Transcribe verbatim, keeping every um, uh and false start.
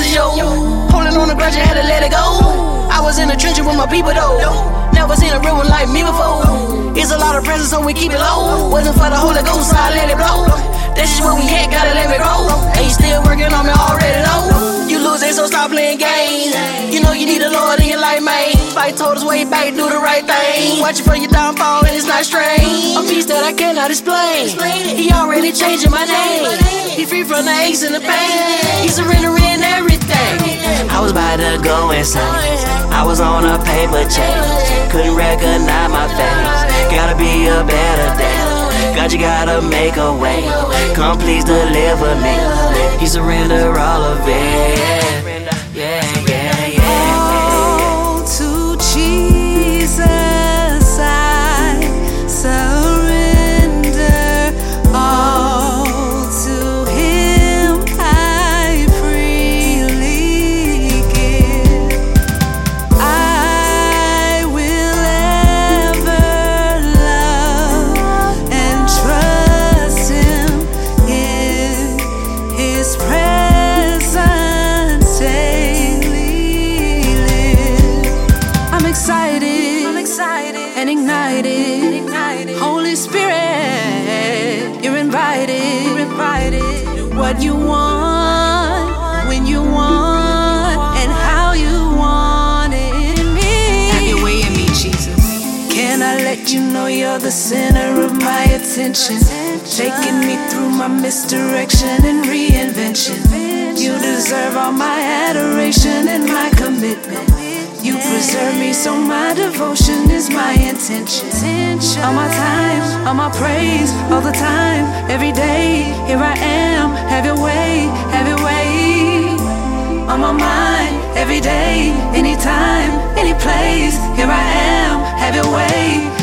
is yo. Holding on the grudge, I had to let it go. I was in the trenches with my people though. Never seen a real one like me before. It's a lot of pressure, so we keep it low. Wasn't for the Holy Ghost, so I let it blow. That's just what we had, gotta let it grow. And you still working on me already though. You losing, so stop playing games. You know you need a Lord in your life, man. Fight told us way back, do the right thing. Watching for your downfall, and it's not strange. A piece that I cannot explain. He already changing my name. He free from the aches and the pain. He surrendering everything. I was about to go insane. I was on a paper chase. Couldn't recognize my face. Gotta be a better day. God, you gotta make a way. Come please deliver me. He surrender all of it. Yeah, yeah, yeah. Oh, to Jesus I surrender. All to Him I freely give. I will ever love and trust Him in His presence daily live. I'm excited, I'm excited and ignited. ignited. Holy Spirit, you're invited. You're invited. Do what you want, when you want, and how you want it in me. Have your way in me, Jesus. Can I let you know you're the center of my attention? Taking me through my misdirection and reinvention. You deserve all my adoration and my commitment. You preserve me, so my devotion is my intention. All my time, all my praise, all the time, every day. Here I am, have your way, have your way. On my mind, every day, anytime, any place. Here I am, have your way.